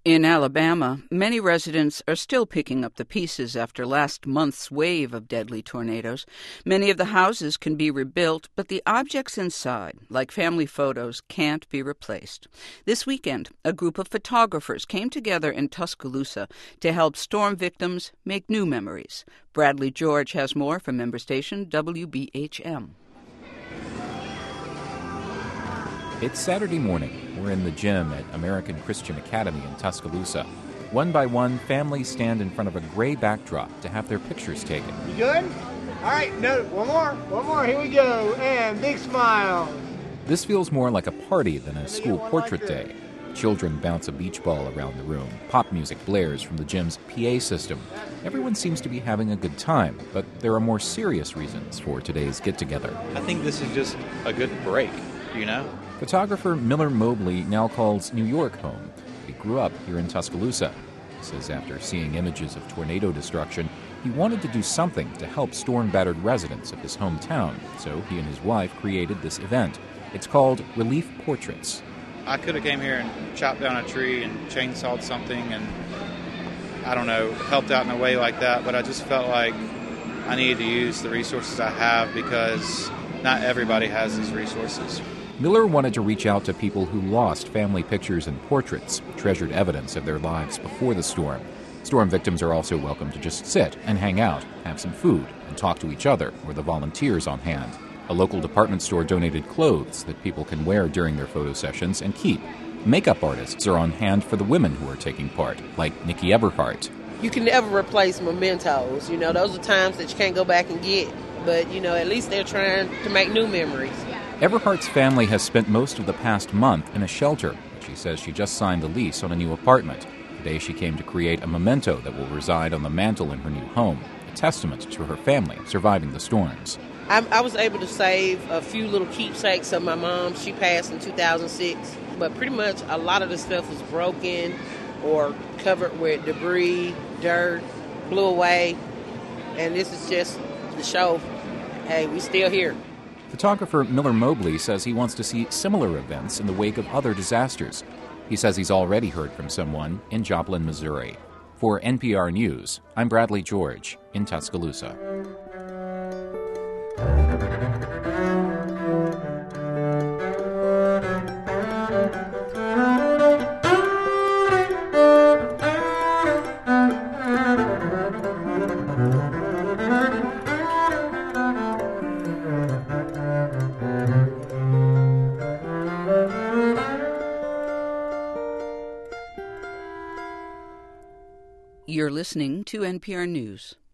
In Alabama, many residents are still picking up the pieces after last month's wave of deadly tornadoes. Many of the houses can be rebuilt, but the objects inside, like family photos, can't be replaced. This weekend, a group of photographers came together in Tuscaloosa to help storm victims make new memories. Bradley George has more from member station WBHM. It's Saturday morning. We're in the gym at American Christian Academy in Tuscaloosa. One by one, families stand in front of a gray backdrop to have their pictures taken. You good? All right, no, one more, here we go, and big smile. This feels more like a party than a school portrait day. Children bounce a beach ball around the room. Pop music blares from the gym's PA system. Everyone seems to be having a good time, but there are more serious reasons for today's get-together. I think this is just a good break, you know? Photographer Miller Mobley now calls New York home. He grew up here in Tuscaloosa. He says after seeing images of tornado destruction, he wanted to do something to help storm-battered residents of his hometown, so he and his wife created this event. It's called Relief Portraits. I could have came here and chopped down a tree and chainsawed something and, I don't know, helped out in a way like that, but I just felt like I needed to use the resources I have because not everybody has these resources. Miller wanted to reach out to people who lost family pictures and portraits, treasured evidence of their lives before the storm. Storm victims are also welcome to just sit and hang out, have some food, and talk to each other or the volunteers on hand. A local department store donated clothes that people can wear during their photo sessions and keep. Makeup artists are on hand for the women who are taking part, like Nikki Everhart. You can never replace mementos. You know, those are times that you can't go back and get. But, you know, at least they're trying to make new memories. Everhart's family has spent most of the past month in a shelter, but she says she just signed the lease on a new apartment. Today she came to create a memento that will reside on the mantel in her new home, a testament to her family surviving the storms. I was able to save a few little keepsakes of my mom. She passed in 2006, but pretty much a lot of the stuff was broken or covered with debris, dirt, blew away, and this is just the show. Hey, we still here. Photographer Miller Mobley says he wants to see similar events in the wake of other disasters. He says he's already heard from someone in Joplin, Missouri. For NPR News, I'm Bradley George in Tuscaloosa. You're listening to NPR News.